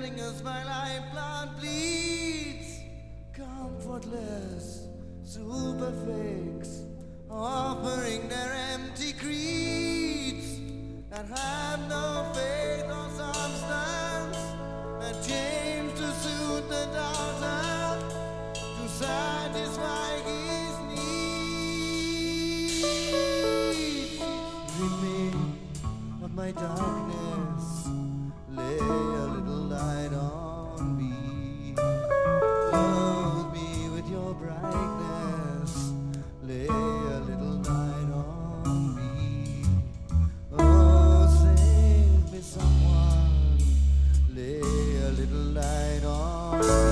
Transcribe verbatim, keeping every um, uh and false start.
as my lifeblood bleeds. Comfortless superfix, offering their empty creeds that have no faith or substance, that change to suit the doubter, to satisfy his needs. Rid me of my darkness, lay a little light on me. Clothe me with your brightness, lay a little light on me. Oh, save me, someone, lay a little light on me.